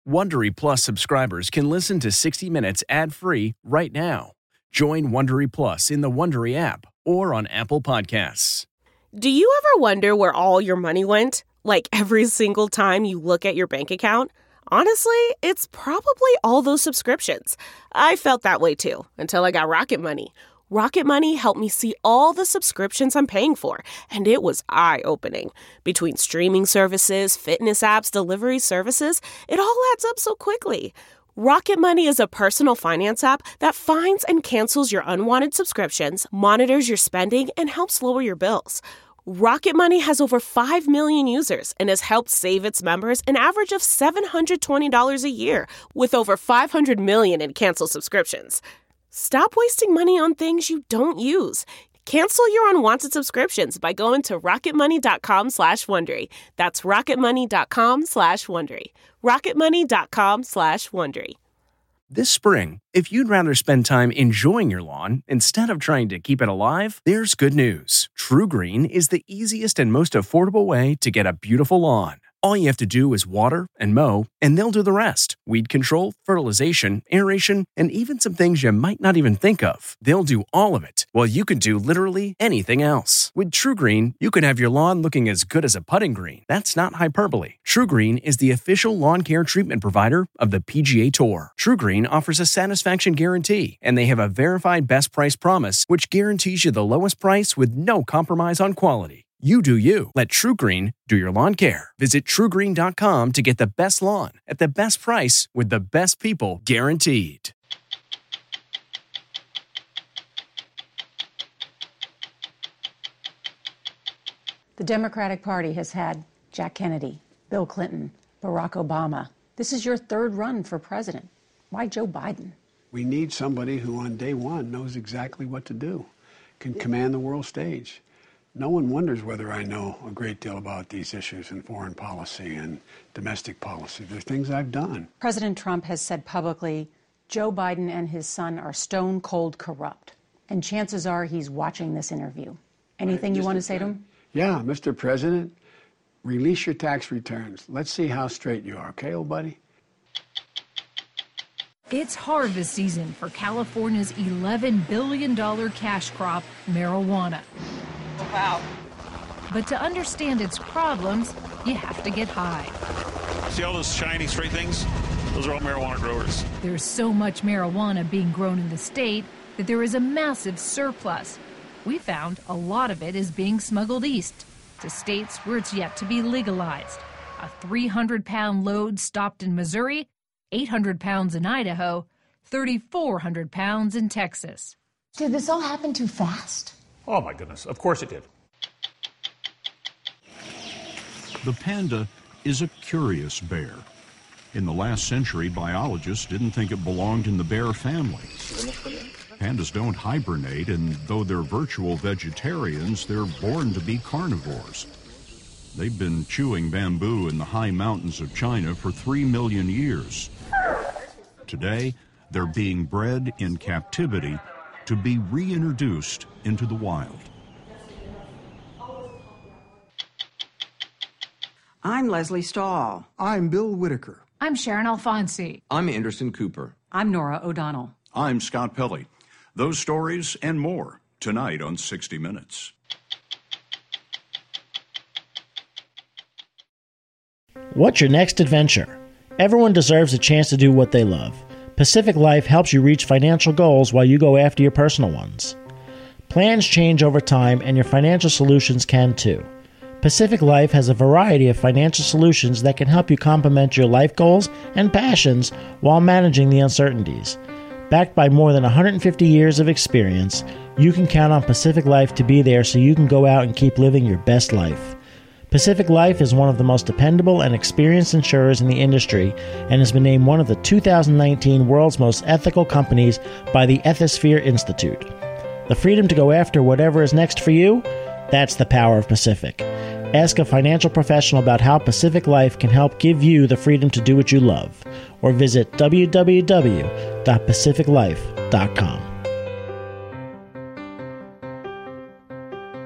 Wondery Plus subscribers can listen to 60 Minutes ad-free right now. Join Wondery Plus in the Wondery app or on Apple Podcasts. Do you ever wonder where all your money went? Like every single time you look at your bank account? Honestly, it's probably all those subscriptions. I felt that way too, until I got Rocket Money. Rocket Money helped me see all the subscriptions I'm paying for, and it was eye-opening. Between streaming services, fitness apps, delivery services, it all adds up so quickly. Rocket Money is a personal finance app that finds and cancels your unwanted subscriptions, monitors your spending, and helps lower your bills. Rocket Money has over 5 million users and has helped save its members an average of $720 a year, with over 500 million in canceled subscriptions. Stop wasting money on things you don't use. Cancel your unwanted subscriptions by going to rocketmoney.com/Wondery. That's rocketmoney.com/Wondery. rocketmoney.com/Wondery. This spring, if you'd rather spend time enjoying your lawn instead of trying to keep it alive, there's good news. True Green is the easiest and most affordable way to get a beautiful lawn. All you have to do is water and mow, and they'll do the rest. Weed control, fertilization, aeration, and even some things you might not even think of. They'll do all of it, while you can do literally anything else. With True Green, you can have your lawn looking as good as a putting green. That's not hyperbole. True Green is the official lawn care treatment provider of the PGA Tour. True Green offers a satisfaction guarantee, and they have a verified best price promise, which guarantees you the lowest price with no compromise on quality. You do you. Let True Green do your lawn care. Visit TrueGreen.com to get the best lawn at the best price with the best people guaranteed. The Democratic Party has had Jack Kennedy, Bill Clinton, Barack Obama. This is your third run for president. Why Joe Biden? We need somebody who on day one knows exactly what to do, can command the world stage. No one wonders whether I know a great deal about these issues in foreign policy and domestic policy. They're things I've done. President Trump has said publicly Joe Biden and his son are stone cold corrupt. And chances are he's watching this interview. Anything you want to say to him? Yeah, Mr. President, release your tax returns. Let's see how straight you are, okay, old buddy? It's harvest season for California's $11 billion cash crop, marijuana. Wow. But to understand its problems, you have to get high. See all those shiny straight things? Those are all marijuana growers. There's so much marijuana being grown in the state that there is a massive surplus. We found a lot of it is being smuggled east to states where it's yet to be legalized. A 300-pound load stopped in Missouri, 800 pounds in Idaho, 3,400 pounds in Texas. Did this all happen too fast? Oh, my goodness. Of course it did. The panda is a curious bear. In the last century, biologists didn't think it belonged in the bear family. Pandas don't hibernate, and though they're virtual vegetarians, they're born to be carnivores. They've been chewing bamboo in the high mountains of China for 3 million years. Today, they're being bred in captivity to be reintroduced into the wild. I'm Leslie Stahl. I'm Bill Whitaker. I'm Sharon Alfonsi. I'm Anderson Cooper. I'm Nora O'Donnell. I'm Scott Pelley. Those stories and more tonight on 60 Minutes. What's your next adventure? Everyone deserves a chance to do what they love. Pacific Life helps you reach financial goals while you go after your personal ones. Plans change over time, and your financial solutions can too. Pacific Life has a variety of financial solutions that can help you complement your life goals and passions while managing the uncertainties. Backed by more than 150 years of experience, you can count on Pacific Life to be there so you can go out and keep living your best life. Pacific Life is one of the most dependable and experienced insurers in the industry and has been named one of the 2019 World's Most Ethical Companies by the Ethisphere Institute. The freedom to go after whatever is next for you? That's the power of Pacific. Ask a financial professional about how Pacific Life can help give you the freedom to do what you love, or visit www.pacificlife.com.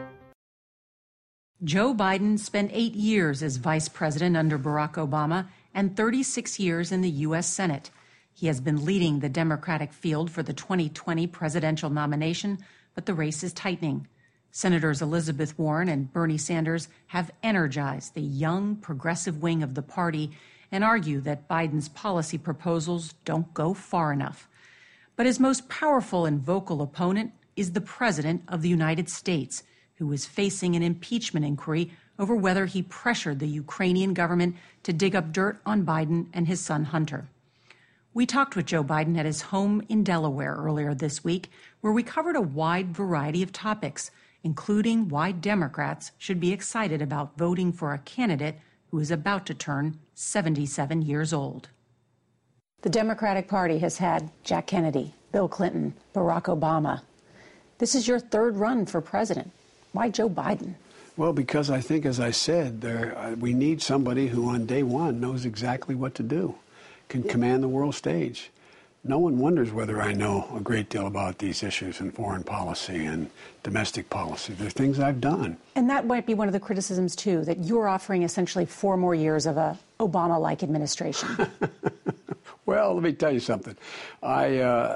Joe Biden spent 8 years as vice president under Barack Obama and 36 years in the U.S. Senate. He has been leading the Democratic field for the 2020 presidential nomination, but the race is tightening. Senators Elizabeth Warren and Bernie Sanders have energized the young, progressive wing of the party and argue that Biden's policy proposals don't go far enough. But his most powerful and vocal opponent is the President of the United States, who is facing an impeachment inquiry over whether he pressured the Ukrainian government to dig up dirt on Biden and his son Hunter. We talked with Joe Biden at his home in Delaware earlier this week, where we covered a wide variety of topics, including why Democrats should be excited about voting for a candidate who is about to turn 77 years old. The Democratic Party has had Jack Kennedy, Bill Clinton, Barack Obama. This is your third run for president. Why Joe Biden? Well, because I think, as I said, we need somebody who on day one knows exactly what to do, can command the world stage. No one wonders whether I know a great deal about these issues in foreign policy and domestic policy. They're things I've done. And that might be one of the criticisms, too, that you're offering essentially 4 more years of a Obama-like administration. Well, let me tell you something. I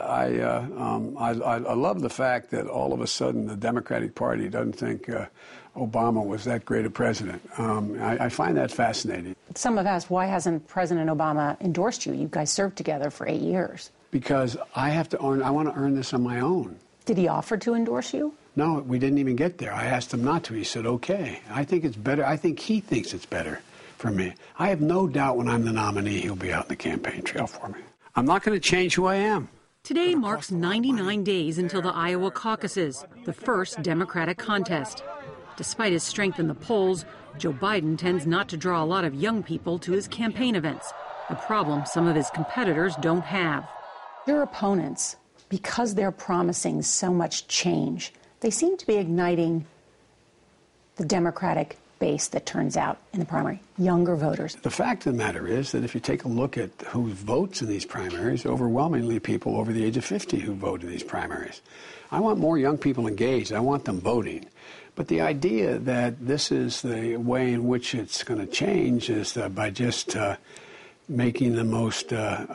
love the fact that all of a sudden the Democratic Party doesn't think Obama was that great a president. I find that fascinating. Some have asked, why hasn't President Obama endorsed you? You guys served together for 8 years. Because I want to earn this on my own. Did he offer to endorse you? No, we didn't even get there. I asked him not to. He said, okay. I think it's better. I think he thinks it's better for me. I have no doubt when I'm the nominee, he'll be out in the campaign trail for me. I'm not going to change who I am. Today marks 99 days until the Iowa caucuses, the first Democratic contest. Despite his strength in the polls, Joe Biden tends not to draw a lot of young people to his campaign events, a problem some of his competitors don't have. Your opponents, because they're promising so much change, they seem to be igniting the Democratic base that turns out in the primary, younger voters. The fact of the matter is that if you take a look at who votes in these primaries, overwhelmingly people over the age of 50 who vote in these primaries. I want more young people engaged. I want them voting. But the idea that this is the way in which it's going to change is by just making the most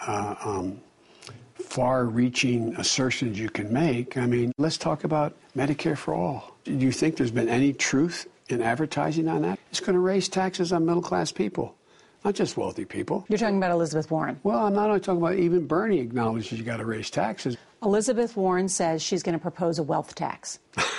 far-reaching assertions you can make. I mean, let's talk about Medicare for all. Do you think there's been any truth in advertising on that? It's going to raise taxes on middle-class people, not just wealthy people. You're talking about Elizabeth Warren. Well, I'm not only talking about, even Bernie acknowledges you got to raise taxes. Elizabeth Warren says she's going to propose a wealth tax.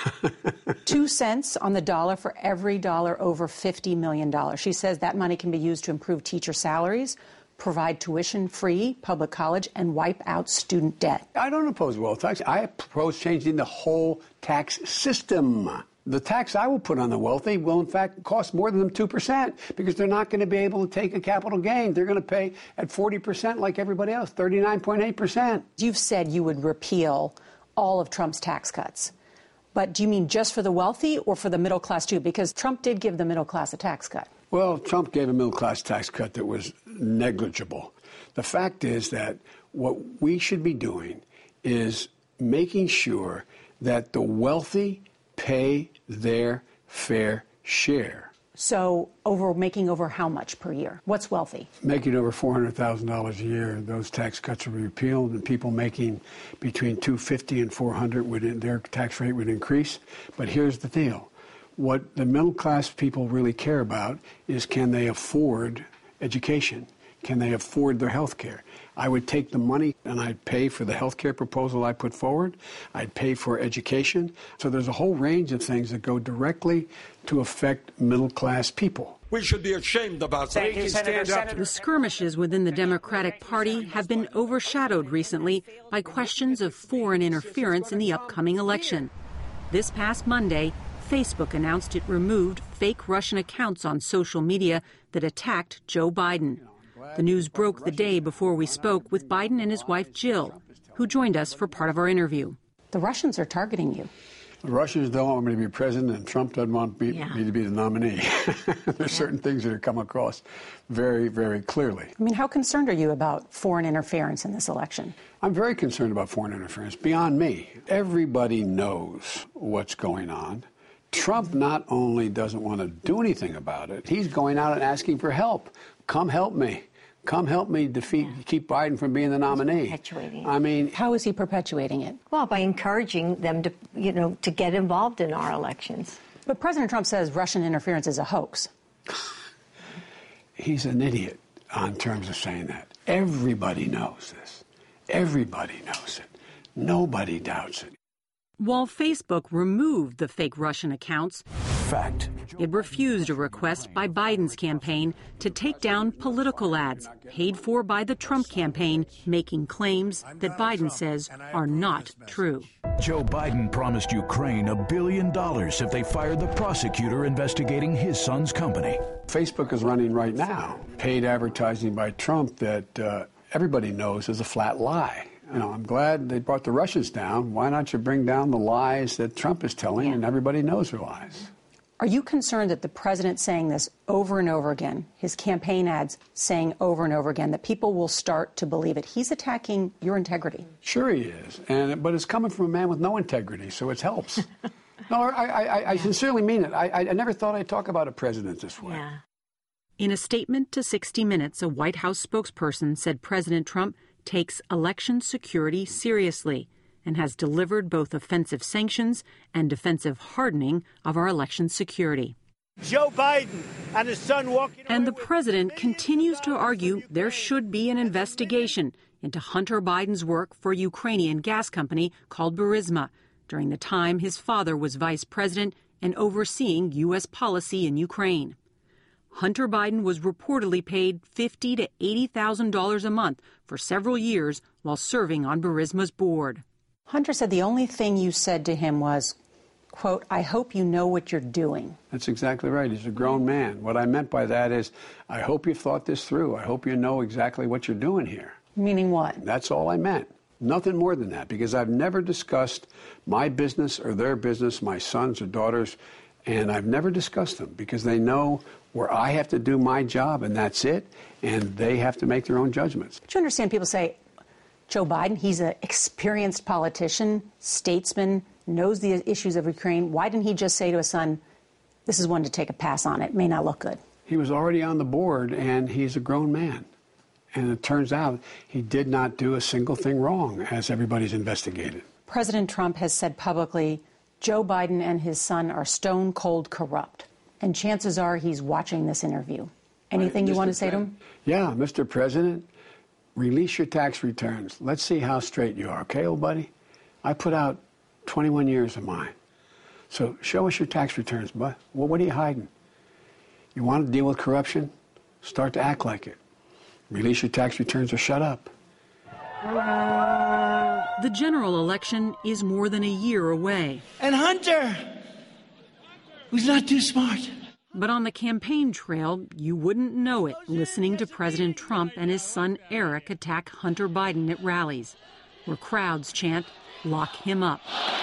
2 cents on the dollar for every dollar over $50 million. She says that money can be used to improve teacher salaries, provide tuition-free public college, and wipe out student debt. I don't oppose wealth tax. I propose changing the whole tax system. The tax I will put on the wealthy will, in fact, cost more than 2% because they're not going to be able to take a capital gain. They're going to pay at 40% like everybody else, 39.8%. You've said you would repeal all of Trump's tax cuts. But do you mean just for the wealthy or for the middle class, too? Because Trump did give the middle class a tax cut. Well, Trump gave a middle-class tax cut that was negligible. The fact is that what we should be doing is making sure that the wealthy pay their fair share. So making over how much per year? What's wealthy? Making over $400,000 a year, those tax cuts will be repealed, and people making between $250,000 and $400,000, their tax rate would increase. But here's the deal. What the middle class people really care about is, can they afford education? Can they afford their health care? I would take the money and I'd pay for the health care proposal I put forward. I'd pay for education. So there's a whole range of things that go directly to affect middle class people. We should be ashamed about that. The skirmishes within the Democratic Party have been overshadowed recently by questions of foreign interference in the upcoming election. This past Monday, Facebook announced it removed fake Russian accounts on social media that attacked Joe Biden. The news broke the day before we spoke with Biden and his wife, Jill, who joined us for part of our interview. The Russians are targeting you. The Russians don't want me to be president, and Trump doesn't want me to be the nominee. There's certain things that are come across very, very clearly. I mean, how concerned are you about foreign interference in this election? I'm very concerned about foreign interference, beyond me. Everybody knows what's going on. Trump not only doesn't want to do anything about it, he's going out and asking for help. Come help me. Come help me keep Biden from being the nominee. Perpetuating. I mean, how is he perpetuating it? Well, by encouraging them to, to get involved in our elections. But President Trump says Russian interference is a hoax. He's an idiot on terms of saying that. Everybody knows this. Everybody knows it. Nobody doubts it. While Facebook removed the fake Russian accounts, fact, it refused a request by Biden's campaign to take down political ads paid for by the Trump campaign, making claims that Biden says are not true. Joe Biden promised Ukraine $1 billion if they fired the prosecutor investigating his son's company. Facebook is running right now paid advertising by Trump that everybody knows is a flat lie. I'm glad they brought the Russians down. Why not you bring down the lies that Trump is telling, and everybody knows are lies? Are you concerned that the president saying this over and over again, his campaign ads saying over and over again, that people will start to believe it? He's attacking your integrity. Sure he is, but it's coming from a man with no integrity, so it helps. No, I sincerely mean it. I never thought I'd talk about a president this way. Yeah. In a statement to 60 Minutes, a White House spokesperson said President Trump takes election security seriously and has delivered both offensive sanctions and defensive hardening of our election security. Joe Biden and his son walking. And the president continues to argue there should be an investigation into Hunter Biden's work for Ukrainian gas company called Burisma during the time his father was vice president and overseeing U.S. policy in Ukraine. Hunter Biden was reportedly paid $50,000 to $80,000 a month for several years while serving on Burisma's board. Hunter said the only thing you said to him was, quote, I hope you know what you're doing. That's exactly right. He's a grown man. What I meant by that is, I hope you've thought this through. I hope you know exactly what you're doing here. Meaning what? That's all I meant. Nothing more than that, because I've never discussed my business or their business, my sons or daughters, and I've never discussed them because they know where I have to do my job, and that's it, and they have to make their own judgments. Do you understand people say, Joe Biden, he's an experienced politician, statesman, knows the issues of Ukraine. Why didn't he just say to his son, this is one to take a pass on, it may not look good? He was already on the board, and he's a grown man. And it turns out he did not do a single thing wrong, as everybody's investigated. President Trump has said publicly, Joe Biden and his son are stone cold corrupt. And chances are he's watching this interview. Anything you want to say to him? Yeah, Mr. President, release your tax returns. Let's see how straight you are, okay, old buddy? I put out 21 years of mine. So show us your tax returns, bud. Well, what are you hiding? You want to deal with corruption? Start to act like it. Release your tax returns or shut up. The general election is more than a year away. And Hunter, who's not too smart. But on the campaign trail, you wouldn't know it listening to President Trump and his son Eric attack Hunter Biden at rallies, where crowds chant, lock him up.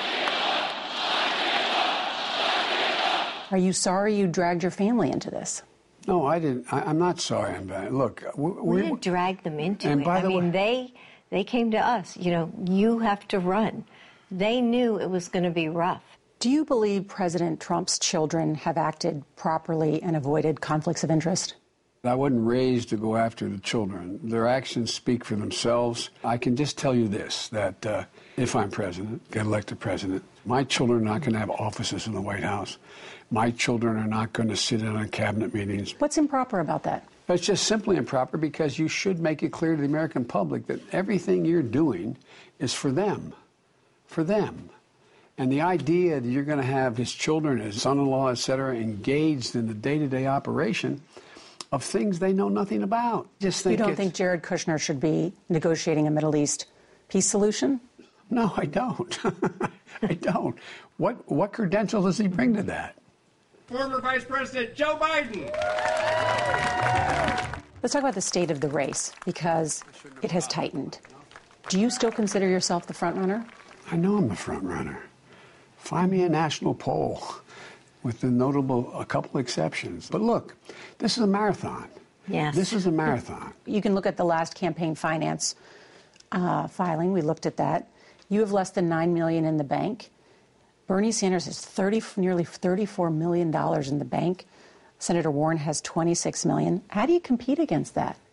Are you sorry you dragged your family into this? No, I didn't. I'm not sorry. Look, we didn't drag them into and it. By the way, they came to us. You have to run. They knew it was going to be rough. Do you believe President Trump's children have acted properly and avoided conflicts of interest? I wasn't raised to go after the children. Their actions speak for themselves. I can just tell you this, that if I'm president, get elected president, my children are not going to have offices in the White House. My children are not going to sit in on cabinet meetings. What's improper about that? It's just simply improper because you should make it clear to the American public that everything you're doing is for them. For them. And the idea that you're going to have his children, his son-in-law, et cetera, engaged in the day-to-day operation of things they know nothing about. Just think you don't think Jared Kushner should be negotiating a Middle East peace solution? No, I don't. I don't. What credential does he bring to that? Former Vice President Joe Biden. Let's talk about the state of the race, because it has tightened. Do you still consider yourself the front runner? I know I'm the front runner. Find me a national poll, with a couple exceptions. But look, this is a marathon. Yes. This is a marathon. You can look at the last campaign finance filing. We looked at that. You have less than $9 million in the bank. Bernie Sanders has nearly $34 million in the bank. Senator Warren has $26 million. How do you compete against that?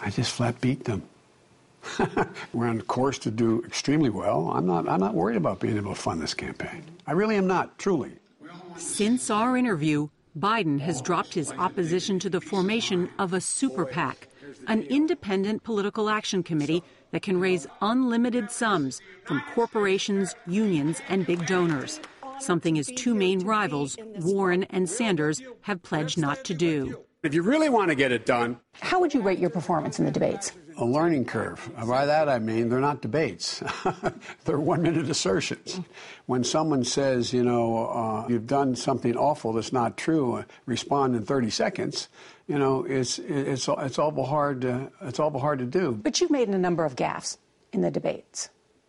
I just flat beat them. We're on course to do extremely well. I'm not worried about being able to fund this campaign. I really am not, truly. Since our interview, Biden has dropped his opposition to the formation of a super PAC, an independent political action committee that can raise unlimited sums from corporations, unions, and big donors, something his two main rivals, Warren and Sanders, have pledged not to do. If you really want to get it done... How would you rate your performance in the debates? A learning curve. By that I mean they're not debates. They're one-minute assertions. When someone says, you've done something awful that's not true, respond in 30 seconds, it's awful hard to do. But you've made a number of gaffes in the debates.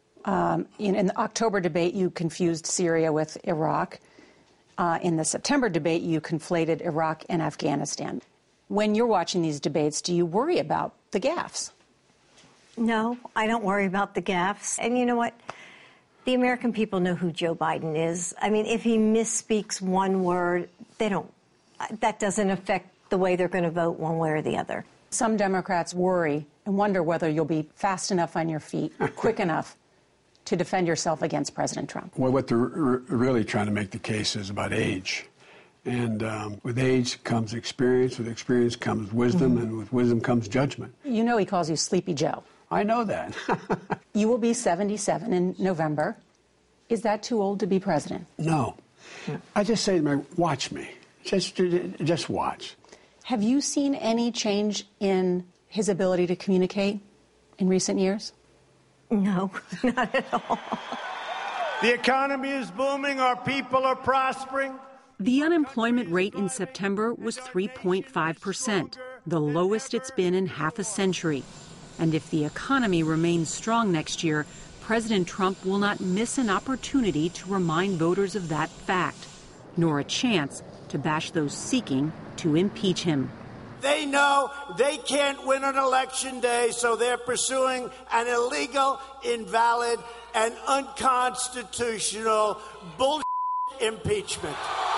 In the October debate, you confused Syria with Iraq. In the September debate, you conflated Iraq and Afghanistan. When you're watching these debates, do you worry about the gaffes? No, I don't worry about the gaffes. And you know what? The American people know who Joe Biden is. I mean, if he misspeaks one word, that doesn't affect the way they're going to vote one way or the other. Some Democrats worry and wonder whether you'll be fast enough on your feet, quick enough to defend yourself against President Trump. Well, what they're really trying to make the case is about age. And with age comes experience, with experience comes wisdom, and with wisdom comes judgment. You know he calls you Sleepy Joe. I know that. You will be 77 in November. Is that too old to be president? No. I just say to my, watch me. Just watch. Have you seen any change in his ability to communicate in recent years? No, not at all. The economy is booming. Our people are prospering. The unemployment rate in September was 3.5%, the lowest it's been in half a century. And if the economy remains strong next year, President Trump will not miss an opportunity to remind voters of that fact, nor a chance to bash those seeking to impeach him. They know they can't win on Election Day, so they're pursuing an illegal, invalid, and unconstitutional bullshit impeachment.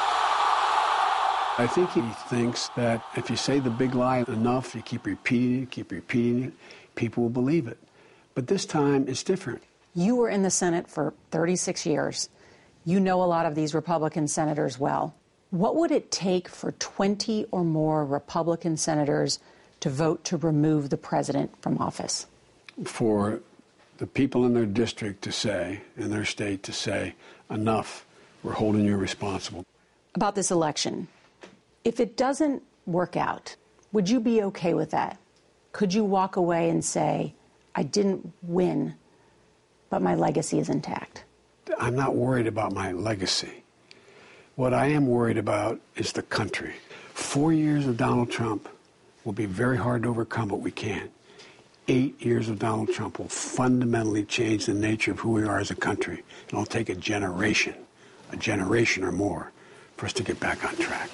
I think he thinks that if you say the big lie enough, you keep repeating it, people will believe it. But this time, it's different. You were in the Senate for 36 years. You know a lot of these Republican senators well. What would it take for 20 or more Republican senators to vote to remove the president from office? For the people in their district to say, in their state to say, enough, we're holding you responsible. About this election, if it doesn't work out, would you be okay with that? Could you walk away and say, I didn't win, but my legacy is intact? I'm not worried about my legacy. What I am worried about is the country. 4 years of Donald Trump will be very hard to overcome, but we can. 8 years of Donald Trump will fundamentally change the nature of who we are as a country. It'll take a generation or more, for us to get back on track.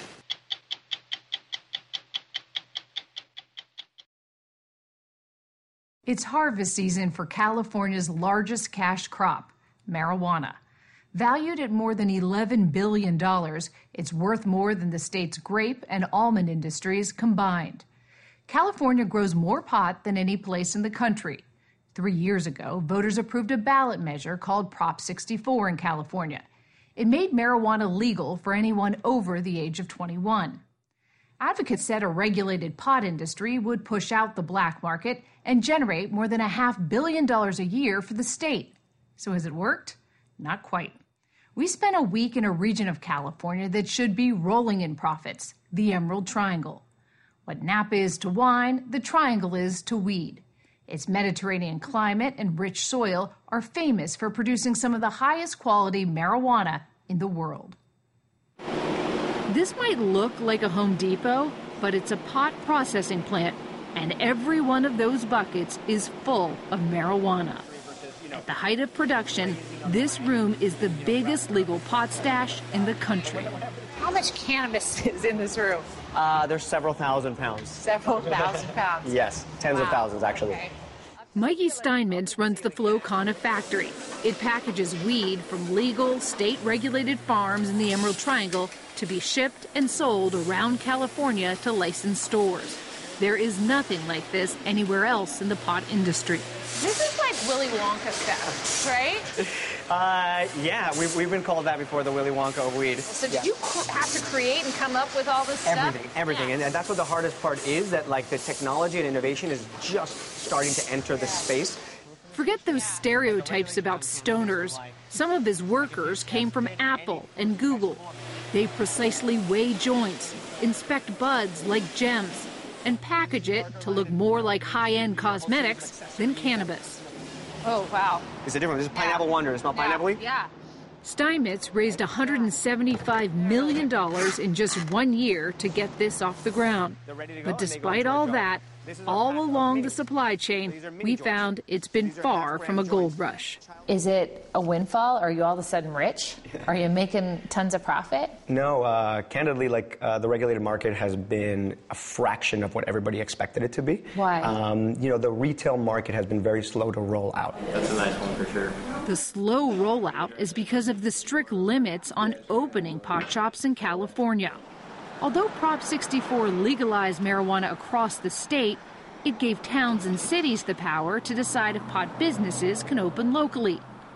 It's harvest season for California's largest cash crop, marijuana. Valued at more than $11 billion, it's worth more than the state's grape and almond industries combined. California grows more pot than any place in the country. 3 years ago, voters approved a ballot measure called Prop 64 in California. It made marijuana legal for anyone over the age of 21. Advocates said a regulated pot industry would push out the black market and generate more than $500 million a year for the state. So has it worked? Not quite. We spent a week in a region of California that should be rolling in profits, the Emerald Triangle. What Napa is to wine, the Triangle is to weed. Its Mediterranean climate and rich soil are famous for producing some of the highest quality marijuana in the world. This might look like a Home Depot, but it's a pot processing plant, and every one of those buckets is full of marijuana. At the height of production, this room is the biggest legal pot stash in the country. How much cannabis is in this room? There's several thousand pounds. Several thousand pounds? Yes, tens of thousands, actually. Okay. Mikey Steinmetz runs the Flow Kana factory. It packages weed from legal, state-regulated farms in the Emerald Triangle to be shipped and sold around California to licensed stores. There is nothing like this anywhere else in the pot industry. This is like Willy Wonka stuff, right? Yeah, we've been called that before, the Willy Wonka of weed. So did you have to create and come up with all this stuff? Everything. Yeah. And that's what the hardest part is, that like the technology and innovation is just starting to enter the space. Forget those stereotypes about stoners. Some of his workers came from Apple and Google. They precisely weigh joints, inspect buds like gems, and package it to look more like high-end cosmetics than cannabis. Oh, wow. It's a different. This is Pineapple Wonder. It's not pineapple-y? Yeah. Steinmetz raised $175 million in just 1 year to get this off the ground. But despite all that, all along the supply chain, we found it's been far from a gold rush. Is it a windfall? Are you all of a sudden rich? Are you making tons of profit? No, candidly, the regulated market has been a fraction of what everybody expected it to be. Why? The retail market has been very slow to roll out. That's a nice one for sure. The slow rollout is because of the strict limits on opening pot shops in California. Although Prop 64 legalized marijuana across the state, it gave towns and cities the power to decide if pot businesses can open locally.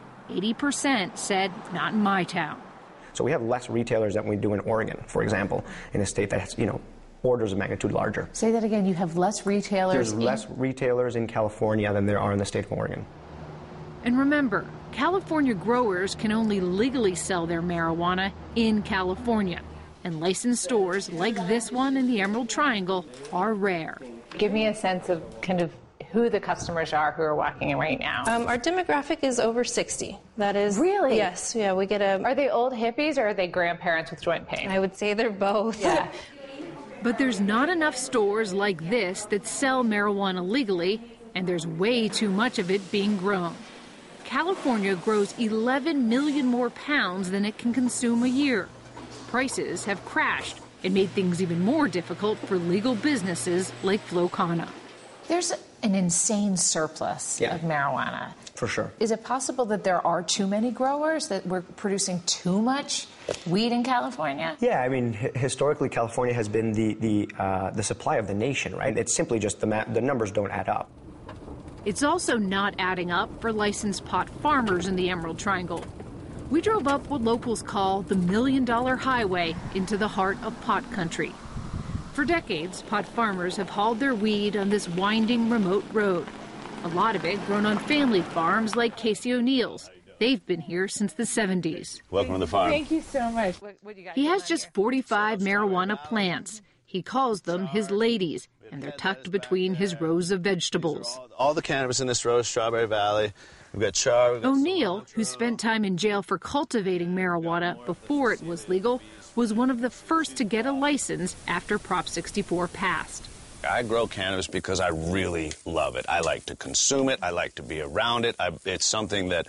80% said, not in my town. So we have less retailers than we do in Oregon, for example, in a state that's, orders of magnitude larger. Say that again. You have less retailers. There's less retailers in California than there are in the state of Oregon. And remember, California growers can only legally sell their marijuana in California. And licensed stores like this one in the Emerald Triangle are rare. Give me a sense of kind of who the customers are who are walking in right now. Our demographic is over 60. That is... Really? Yes. Yeah, we get a... Are they old hippies or are they grandparents with joint pain? I would say they're both. Yeah. But there's not enough stores like this that sell marijuana legally, and there's way too much of it being grown. California grows 11 million more pounds than it can consume a year. Prices have crashed and made things even more difficult for legal businesses like Flocana. There's an insane surplus of marijuana. For sure. Is it possible that there are too many growers, that we're producing too much weed in California? Yeah, I mean, historically, California has been the supply of the nation, right? It's simply just the numbers don't add up. It's also not adding up for licensed pot farmers in the Emerald Triangle. We drove up what locals call the $1 Million Highway into the heart of pot country. For decades, pot farmers have hauled their weed on this winding, remote road. A lot of it grown on family farms like Casey O'Neill's. They've been here since the 70s. Welcome to the farm. Thank you so much. He has just 45 marijuana plants. He calls them his ladies, and they're tucked between his rows of vegetables. All the cannabis in this row is Strawberry Valley. We've got char. O'Neill, who spent time in jail for cultivating marijuana before it was legal, was one of the first to get a license after Prop 64 passed. I grow cannabis because I really love it. I like to consume it. I like to be around it. It's something that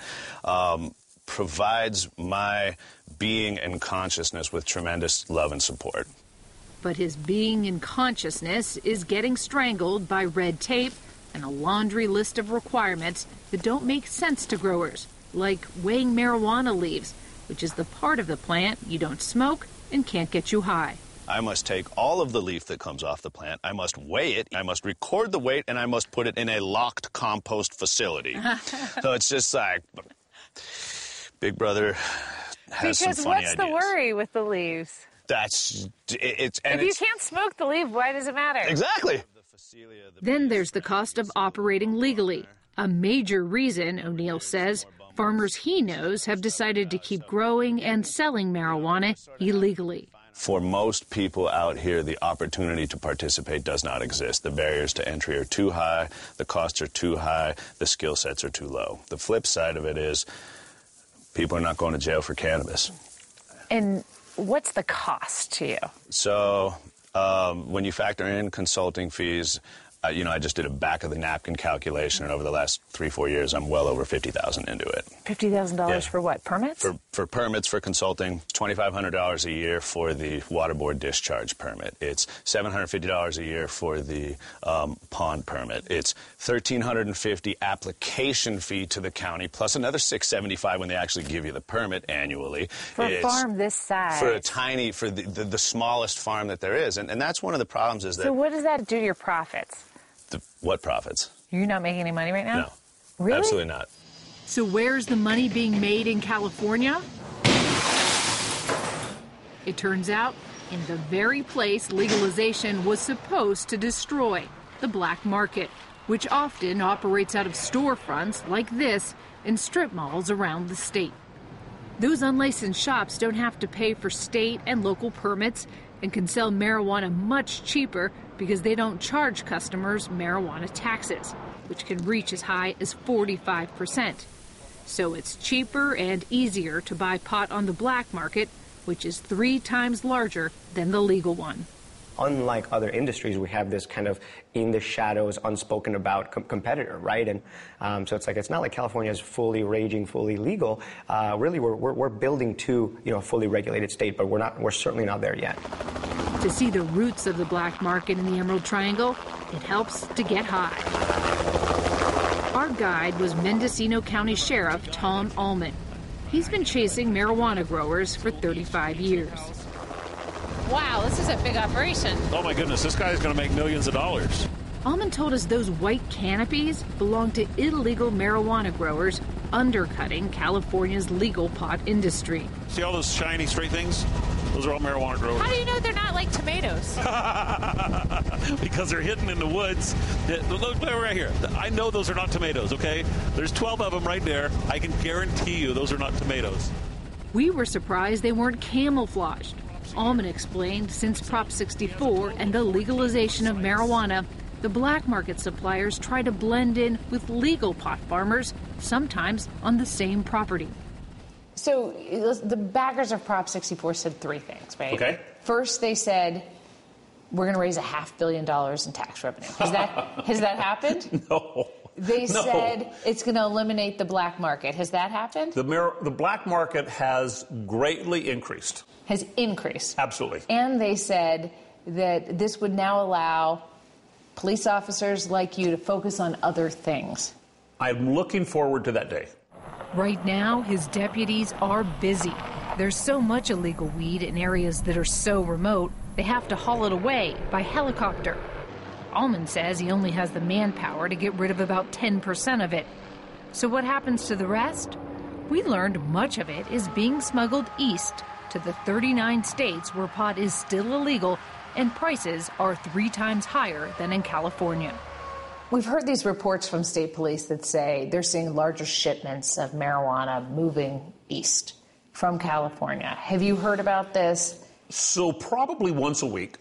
provides my being and consciousness with tremendous love and support. But his being and consciousness is getting strangled by red tape and a laundry list of requirements that don't make sense to growers, like weighing marijuana leaves, which is the part of the plant you don't smoke and can't get you high. I must take all of the leaf that comes off the plant, I must weigh it, I must record the weight, and I must put it in a locked compost facility. So it's just like, Big Brother has some funny ideas. Because what's the worry with the leaves? If you can't smoke the leaf, why does it matter? Exactly. Then there's the cost of operating legally. A major reason, O'Neill says, farmers he knows have decided to keep growing and selling marijuana illegally. For most people out here, the opportunity to participate does not exist. The barriers to entry are too high, the costs are too high, the skill sets are too low. The flip side of it is people are not going to jail for cannabis. And what's the cost to you? So when you factor in consulting fees, I just did a back-of-the-napkin calculation, and over the last 3-4 years, I'm well over $50,000 into it. $50,000 for what, permits? For permits, for consulting, $2,500 a year for the water board discharge permit. It's $750 a year for the pond permit. It's $1,350 application fee to the county, plus another $675 when they actually give you the permit annually. For a farm this size. For the smallest farm that there is. And that's one of the problems is that... So what does that do to your profits? What profits? You're not making any money right now? No. Really? Absolutely not. So where's the money being made in California? It turns out, in the very place legalization was supposed to destroy, the black market, which often operates out of storefronts like this in strip malls around the state. Those unlicensed shops don't have to pay for state and local permits and can sell marijuana much cheaper because they don't charge customers marijuana taxes, which can reach as high as 45%. So it's cheaper and easier to buy pot on the black market, which is 3 times larger than the legal one. Unlike other industries, we have this kind of in the shadows, unspoken about competitor, right? And so it's not like California is fully raging, fully legal. Really, we're building to a fully regulated state, but we're certainly not there yet. To see the roots of the black market in the Emerald Triangle, it helps to get high. Our guide was Mendocino County Sheriff Tom Allman. He's been chasing marijuana growers for 35 years. Wow, this is a big operation. Oh my goodness, this guy's going to make millions of dollars. Allman told us those white canopies belong to illegal marijuana growers undercutting California's legal pot industry. See all those shiny straight things? Those are all marijuana growers. How do you know they're not like tomatoes? Because they're hidden in the woods. Look right here. I know those are not tomatoes, okay? There's 12 of them right there. I can guarantee you those are not tomatoes. We were surprised they weren't camouflaged. Allman explained since Prop 64 and the legalization of marijuana, the black market suppliers try to blend in with legal pot farmers, sometimes on the same property. So the backers of Prop 64 said 3 things, right? Okay. First, they said, we're going to raise $500 million in tax revenue. Has that happened? No. They said it's going to eliminate the black market. Has that happened? The black market has greatly increased. Has increased. Absolutely. And they said that this would now allow police officers like you to focus on other things. I'm looking forward to that day. Right now, his deputies are busy. There's so much illegal weed in areas that are so remote, they have to haul it away by helicopter. Allman says he only has the manpower to get rid of about 10% of it. So what happens to the rest? We learned much of it is being smuggled east to the 39 states where pot is still illegal and prices are 3 times higher than in California. We've heard these reports from state police that say they're seeing larger shipments of marijuana moving east from California. Have you heard about this? So probably once a week,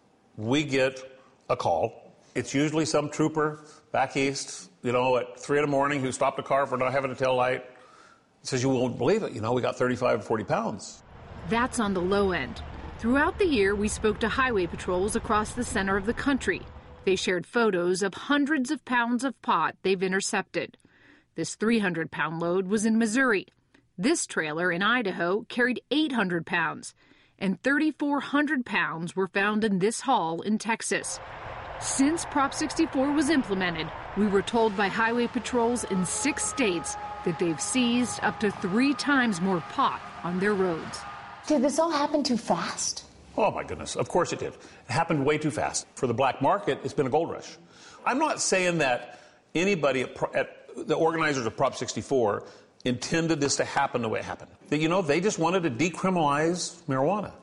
we get a call. It's usually some trooper back east, at 3 in the morning who stopped a car for not having a tail light. He says, you won't believe it. We got 35 or 40 pounds. That's on the low end. Throughout the year, we spoke to highway patrols across the center of the country. They shared photos of hundreds of pounds of pot they've intercepted. This 300-pound load was in Missouri. This trailer in Idaho carried 800 pounds, and 3,400 pounds were found in this haul in Texas. Since Prop 64 was implemented, we were told by highway patrols in 6 states that they've seized up to 3 times more pot on their roads. Did this all happen too fast? Oh, my goodness. Of course it did. It happened way too fast. For the black market, it's been a gold rush. I'm not saying that anybody at the organizers of Prop 64 intended this to happen the way it happened. They just wanted to decriminalize marijuana.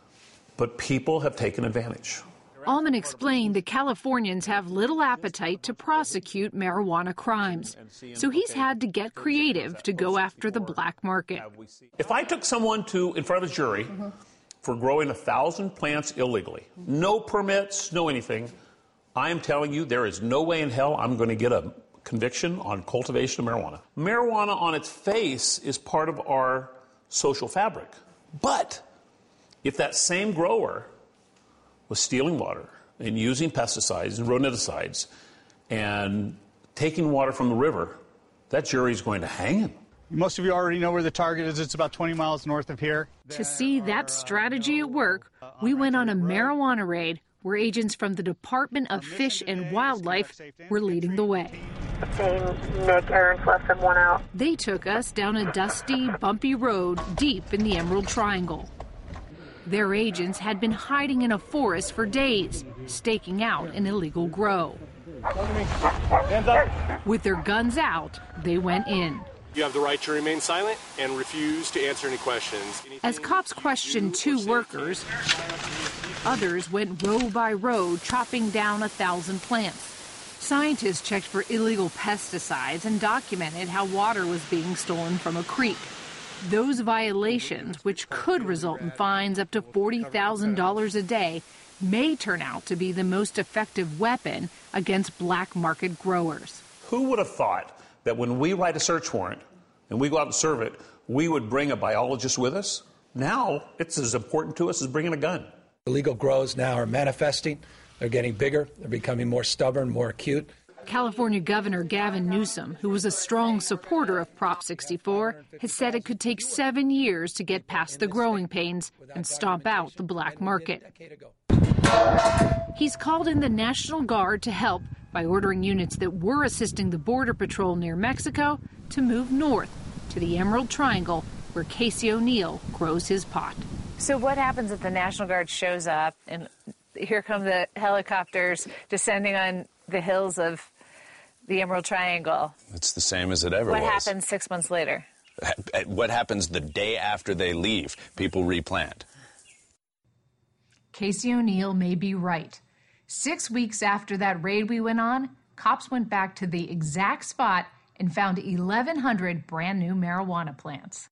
But people have taken advantage. Allman explained that Californians have little appetite to prosecute marijuana crimes, so he's had to get creative to go after the black market. If I took someone in front of a jury for growing 1,000 plants illegally, no permits, no anything, I am telling you there is no way in hell I'm going to get a conviction on cultivation of marijuana. Marijuana on its face is part of our social fabric. But if that same grower was stealing water, and using pesticides and rodenticides and taking water from the river, that jury's going to hang him. Most of you already know where the target is. It's about 20 miles north of here. To see that strategy at work, we went on a marijuana raid where agents from the Department of Fish and Wildlife were leading the way. Nick, Aaron's left them one out. They took us down a dusty, bumpy road deep in the Emerald Triangle. Their agents had been hiding in a forest for days, staking out an illegal grow. With their guns out, they went in. You have the right to remain silent and refuse to answer any questions. As cops questioned 2 workers, others went row by row, chopping down 1,000 plants. Scientists checked for illegal pesticides and documented how water was being stolen from a creek. Those violations, which could result in fines up to $40,000 a day, may turn out to be the most effective weapon against black market growers. Who would have thought that when we write a search warrant and we go out and serve it, we would bring a biologist with us? Now, it's as important to us as bringing a gun. Illegal grows now are manifesting. They're getting bigger. They're becoming more stubborn, more acute. California Governor Gavin Newsom, who was a strong supporter of Prop 64, has said it could take 7 years to get past the growing pains and stomp out the black market. He's called in the National Guard to help by ordering units that were assisting the Border Patrol near Mexico to move north to the Emerald Triangle, where Casey O'Neill grows his pot. So what happens if the National Guard shows up and here come the helicopters descending on the hills of the Emerald Triangle? It's the same as it ever was. What happens 6 months later? What happens the day after they leave? People replant. Casey O'Neill may be right. 6 weeks after that raid we went on, cops went back to the exact spot and found 1,100 brand new marijuana plants.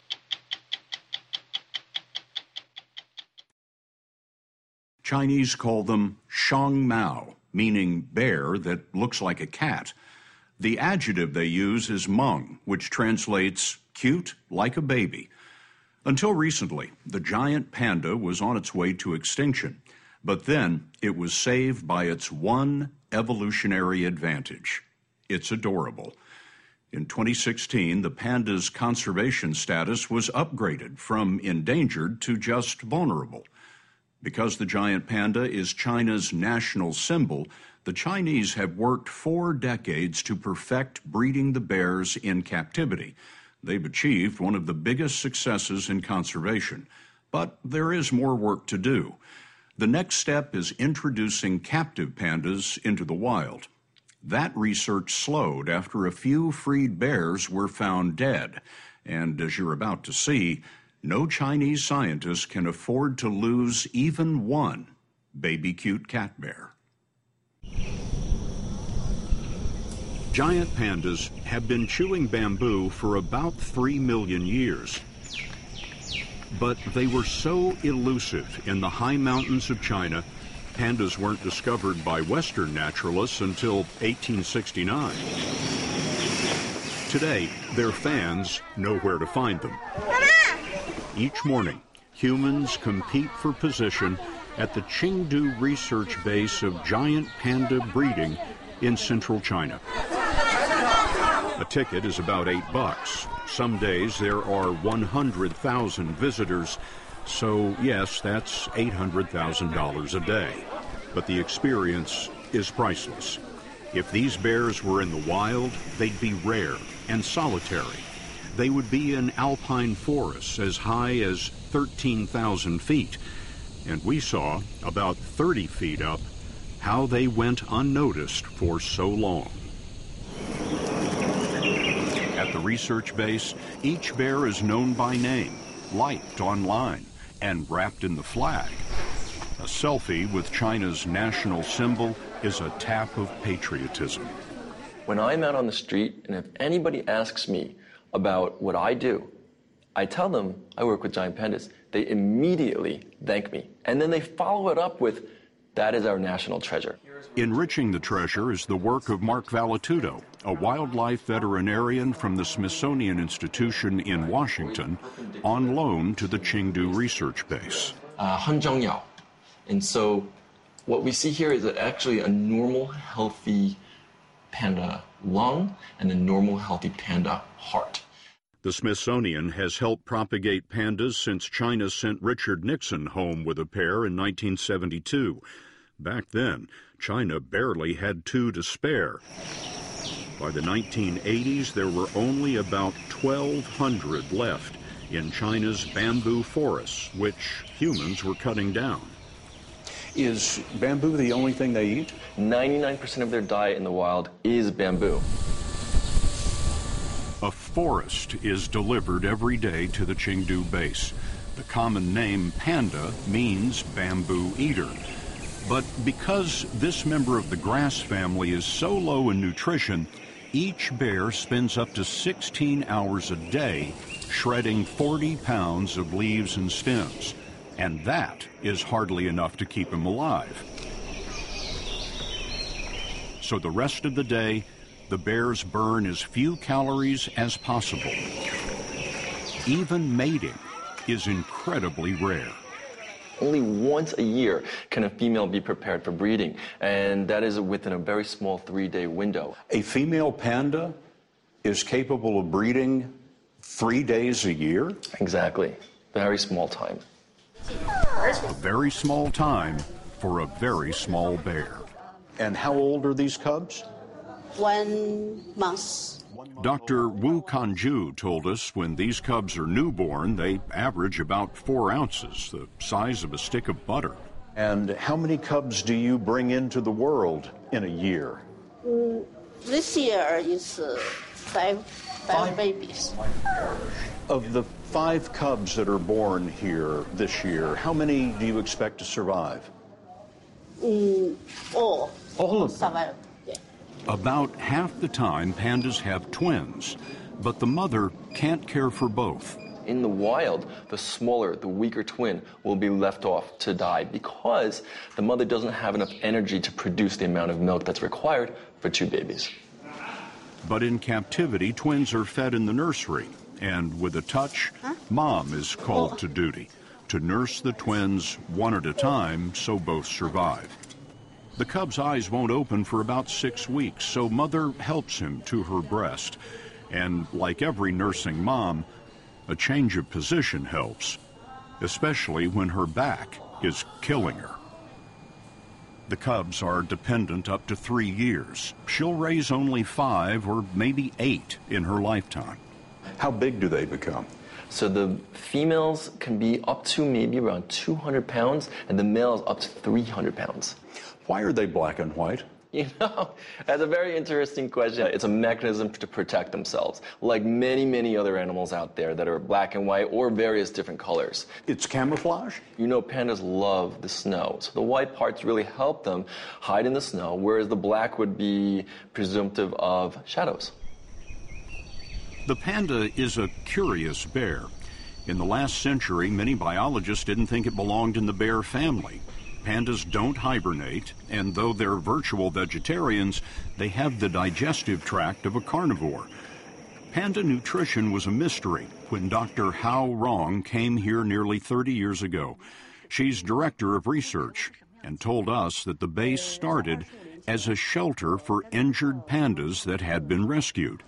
Chinese call them shang mao, meaning bear that looks like a cat. The adjective they use is meng, which translates cute like a baby. Until recently, the giant panda was on its way to extinction, but then it was saved by its one evolutionary advantage. It's adorable. In 2016, the panda's conservation status was upgraded from endangered to just vulnerable. Because the giant panda is China's national symbol, the Chinese have worked 4 decades to perfect breeding the bears in captivity. They've achieved one of the biggest successes in conservation. But there is more work to do. The next step is introducing captive pandas into the wild. That research slowed after a few freed bears were found dead. And as you're about to see, no Chinese scientist can afford to lose even one baby cute cat bear. Giant pandas have been chewing bamboo for about 3 million years. But they were so elusive in the high mountains of China, pandas weren't discovered by Western naturalists until 1869. Today, their fans know where to find them. Each morning, humans compete for position at the Chengdu Research Base of giant panda breeding in central China. A ticket is about $8. Some days there are 100,000 visitors, so yes, that's $800,000 a day. But the experience is priceless. If these bears were in the wild, they'd be rare and solitary. They would be in alpine forests as high as 13,000 feet. And we saw, about 30 feet up, how they went unnoticed for so long. At the research base, each bear is known by name, liked online, and wrapped in the flag. A selfie with China's national symbol is a tap of patriotism. When I'm out on the street, and if anybody asks me about what I do, I tell them I work with giant pandas. They immediately thank me. And then they follow it up with, that is our national treasure. Enriching the treasure is the work of Mark Vallatudo, a wildlife veterinarian from the Smithsonian Institution in Washington, on loan to the Chengdu Research Base. And so What we see here is actually a normal, healthy panda lung and a normal, healthy panda heart. The Smithsonian has helped propagate pandas since China sent Richard Nixon home with a pair in 1972. Back then, China barely had 2 to spare. By the 1980s, there were only about 1,200 left in China's bamboo forests, which humans were cutting down. Is bamboo the only thing they eat? 99% of their diet in the wild is bamboo. A forest is delivered every day to the Chengdu base. The common name panda means bamboo eater. But because this member of the grass family is so low in nutrition, each bear spends up to 16 hours a day shredding 40 pounds of leaves and stems. And that is hardly enough to keep him alive. So the rest of the day, the bears burn as few calories as possible. Even mating is incredibly rare. Only once a year can a female be prepared for breeding, and that is within a very small 3-day window. A female panda is capable of breeding 3 days a year? Exactly. Very small time. A very small time for a very small bear. And how old are these cubs? 1 month. Dr. Wu Kanju told us when these cubs are newborn, they average about 4 ounces, the size of a stick of butter. And how many cubs do you bring into the world in a year? This year is five babies. Of the 5 cubs that are born here this year, how many do you expect to survive? All of them? survive. About half the time, pandas have twins, but the mother can't care for both. In the wild, the smaller, the weaker twin will be left off to die because the mother doesn't have enough energy to produce the amount of milk that's required for 2 babies. But in captivity, twins are fed in the nursery, and with a touch, mom is called to duty to nurse the twins one at a time so both survive. The cub's eyes won't open for about 6 weeks, so mother helps him to her breast. And like every nursing mom, a change of position helps, especially when her back is killing her. The cubs are dependent up to 3 years. She'll raise only 5 or maybe 8 in her lifetime. How big do they become? So the females can be up to maybe around 200 pounds, and the males up to 300 pounds. Why are they black and white? You know, that's a very interesting question. It's a mechanism to protect themselves, like many, many other animals out there that are black and white or various different colors. It's camouflage? You know, pandas love the snow, so the white parts really help them hide in the snow, whereas the black would be presumptive of shadows. The panda is a curious bear. In the last century, many biologists didn't think it belonged in the bear family. Pandas don't hibernate, and though they're virtual vegetarians, they have the digestive tract of a carnivore. Panda nutrition was a mystery when Dr. Hao Rong came here nearly 30 years ago. She's director of research and told us that the base started as a shelter for injured pandas that had been rescued.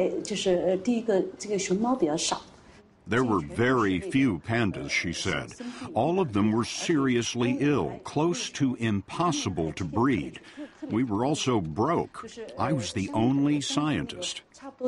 There were very few pandas, she said. All of them were seriously ill, close to impossible to breed. We were also broke. I was the only scientist.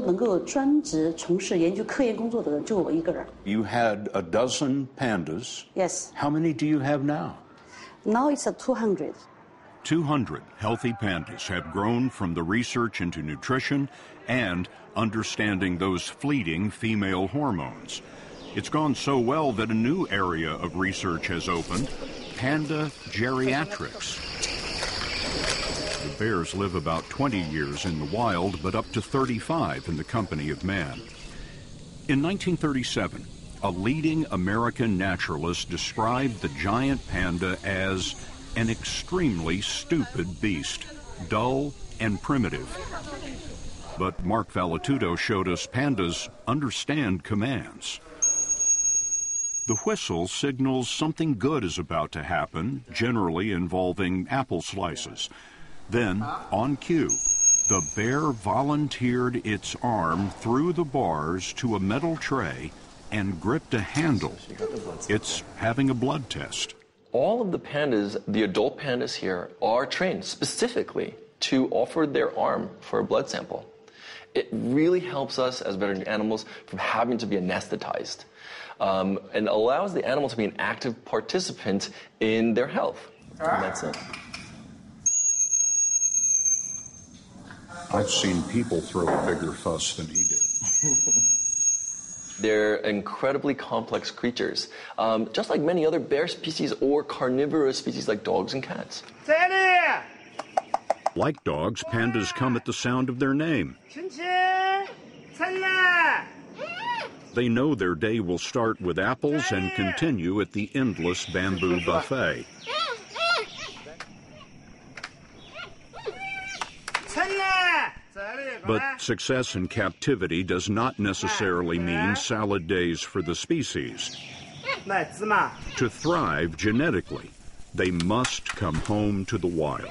You had a dozen pandas. Yes. How many do you have now? Now it's 200. 200 healthy pandas have grown from the research into nutrition and understanding those fleeting female hormones. It's gone so well that a new area of research has opened, panda geriatrics. The bears live about 20 years in the wild, but up to 35 in the company of man. In 1937, a leading American naturalist described the giant panda as an extremely stupid beast, dull and primitive. But Mark Vallatudo showed us pandas understand commands. The whistle signals something good is about to happen, generally involving apple slices. Then, on cue, the bear volunteered its arm through the bars to a metal tray and gripped a handle. It's having a blood test. All of the pandas, the adult pandas here, are trained specifically to offer their arm for a blood sample. It really helps us as veterinary animals from having to be anesthetized, and allows the animal to be an active participant in their health. And that's it. I've seen people throw a bigger fuss than he did. They're incredibly complex creatures, just like many other bear species or carnivorous species like dogs and cats. Like dogs, pandas come at the sound of their name. They know their day will start with apples and continue at the endless bamboo buffet. But success in captivity does not necessarily mean salad days for the species. To thrive genetically, they must come home to the wild.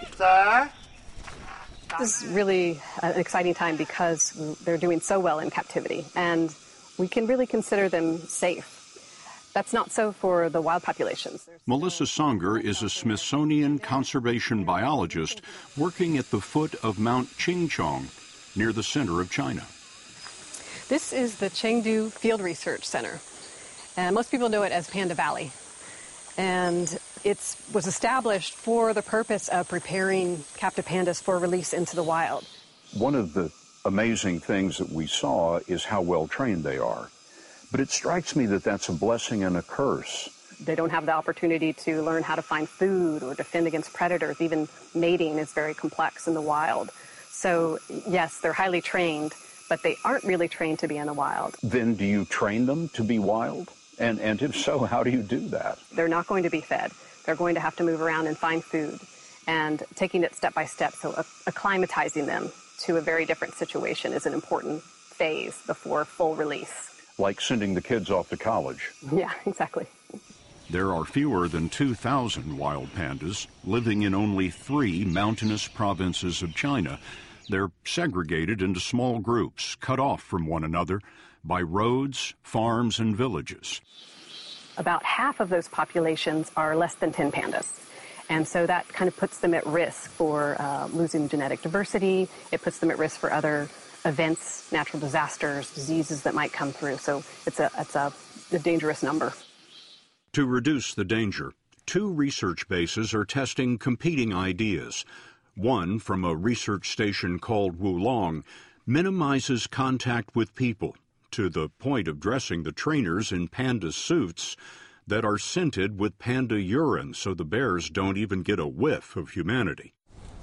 This is really an exciting time because they're doing so well in captivity, and we can really consider them safe. That's not so for the wild populations. Melissa Songer is a Smithsonian conservation biologist working at the foot of Mount Qingchong, near the center of China. This is the Chengdu Field Research Center, and most people know it as Panda Valley. And it was established for the purpose of preparing captive pandas for release into the wild. One of the amazing things that we saw is how well trained they are. But it strikes me that that's a blessing and a curse. They don't have the opportunity to learn how to find food or defend against predators. Even mating is very complex in the wild. So, yes, they're highly trained, but they aren't really trained to be in the wild. Then do you train them to be wild? And if so, how do you do that? They're not going to be fed. They're going to have to move around and find food, and taking it step by step. So acclimatizing them to a very different situation is an important phase before full release. Like sending the kids off to college. Yeah, exactly. There are fewer than 2,000 wild pandas living in only 3 mountainous provinces of China. They're segregated into small groups, cut off from one another by roads, farms, and villages. About half of those populations are less than 10 pandas. And so that kind of puts them at risk for losing genetic diversity. It puts them at risk for other events, natural disasters, diseases that might come through. So it's a dangerous number. To reduce the danger, 2 research bases are testing competing ideas. One, from a research station called Wulong, minimizes contact with people to the point of dressing the trainers in panda suits that are scented with panda urine so the bears don't even get a whiff of humanity.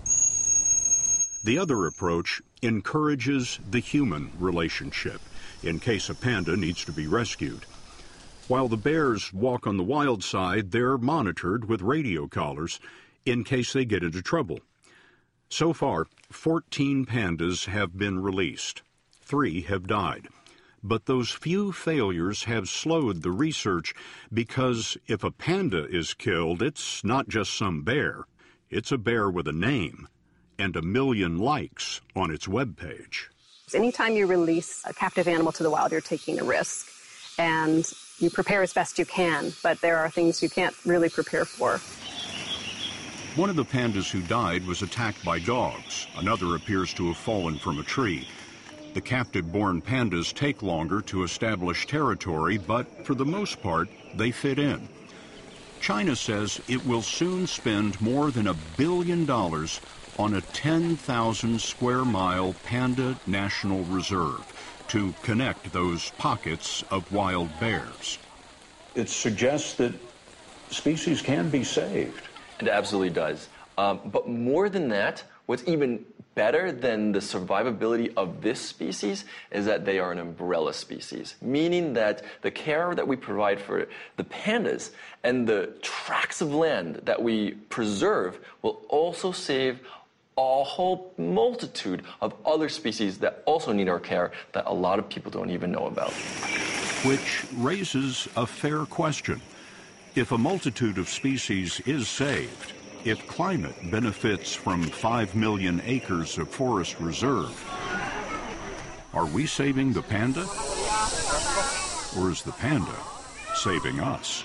The other approach encourages the human relationship in case a panda needs to be rescued. While the bears walk on the wild side, they're monitored with radio collars in case they get into trouble. So far, 14 pandas have been released. 3 have died. But those few failures have slowed the research because if a panda is killed, it's not just some bear. It's a bear with a name and 1 million likes on its webpage. Anytime you release a captive animal to the wild, you're taking a risk. And you prepare as best you can, but there are things you can't really prepare for. One of the pandas who died was attacked by dogs. Another appears to have fallen from a tree. The captive-born pandas take longer to establish territory, but for the most part, they fit in. China says it will soon spend more than $1 billion on a 10,000 square mile panda national reserve to connect those pockets of wild bears. It suggests that species can be saved. It absolutely does. But more than that, what's even better than the survivability of this species is that they are an umbrella species, meaning that the care that we provide for the pandas and the tracts of land that we preserve will also save a whole multitude of other species that also need our care that a lot of people don't even know about. which raises a fair question. If a multitude of species is saved, if climate benefits from 5 million acres of forest reserve, are we saving the panda? Or is the panda saving us?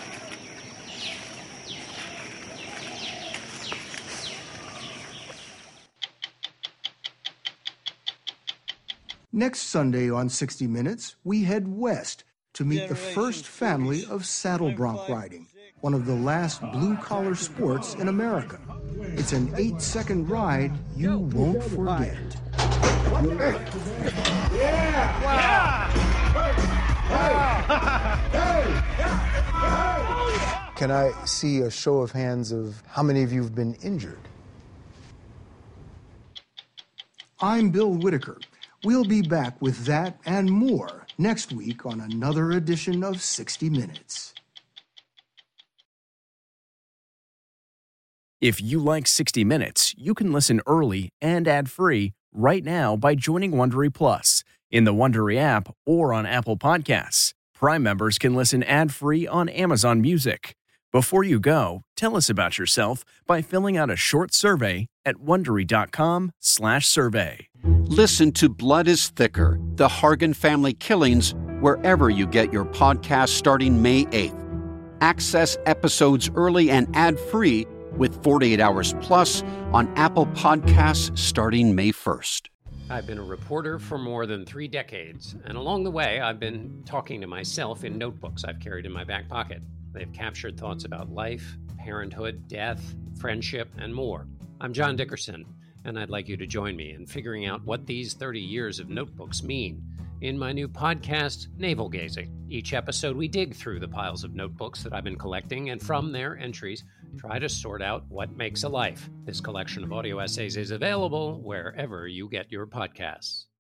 Next Sunday on 60 Minutes, we head west to meet the first family of saddle bronc riding, one of the last blue-collar sports in America. It's an 8-second ride you won't forget. Can I see a show of hands of how many of you have been injured? I'm Bill Whitaker. We'll be back with that and more next week on another edition of 60 Minutes. If you like 60 Minutes, you can listen early and ad-free right now by joining Wondery Plus in the Wondery app or on Apple Podcasts. Prime members can listen ad-free on Amazon Music. Before you go, tell us about yourself by filling out a short survey at Wondery.com/survey. Listen to Blood is Thicker, The Hargan Family Killings, wherever you get your podcast starting May 8th. Access episodes early and ad-free with 48 Hours Plus on Apple Podcasts starting May 1st. I've been a reporter for more than 3 decades, and along the way, I've been talking to myself in notebooks I've carried in my back pocket. They've captured thoughts about life, parenthood, death, friendship, and more. I'm John Dickerson, and I'd like you to join me in figuring out what these 30 years of notebooks mean in my new podcast, Navel Gazing. Each episode, we dig through the piles of notebooks that I've been collecting, and from their entries, try to sort out what makes a life. This collection of audio essays is available wherever you get your podcasts.